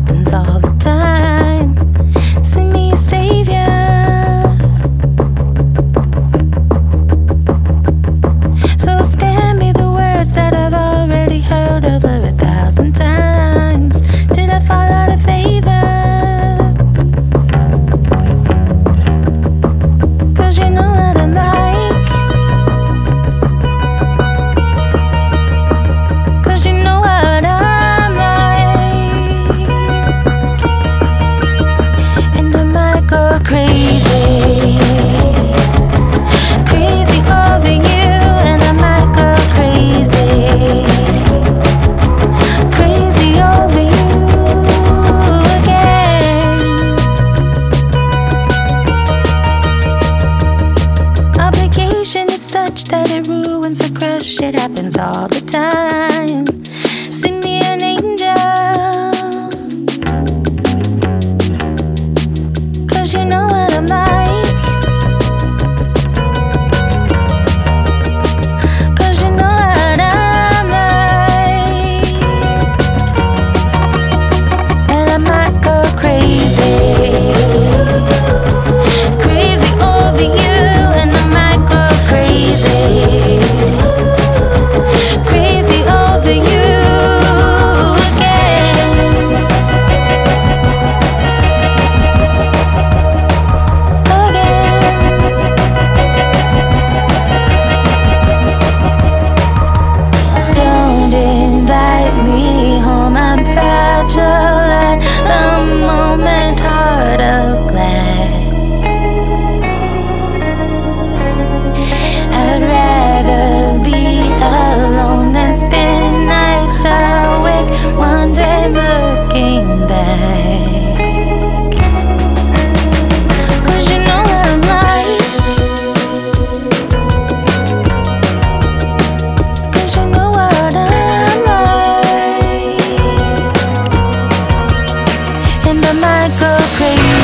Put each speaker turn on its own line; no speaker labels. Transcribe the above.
happens all the time. Send me a savior. So spare me the words that I've already heard over 1,000 times. Did I fall out of favor? 'Cause you know what I'm like. 'Cause you know what I'm like. And I might go crazy. Crazy over you. And I might go crazy. Crazy over you again. Obligation is such that it ruins the crush. It happens all the time. Send me an angel. 'Cause you know what I'm like. 'Cause you know what I'm like. And I might go crazy. Crazy over you. And I might go crazy. Crazy over you again. Don't invite me home, I'm fragile at a moment, heart of glass. I'd rather be alone than spend nights awake, wondering, looking back. 'Cause you know what I'm like. 'Cause you know what I'm like. And I might go crazy.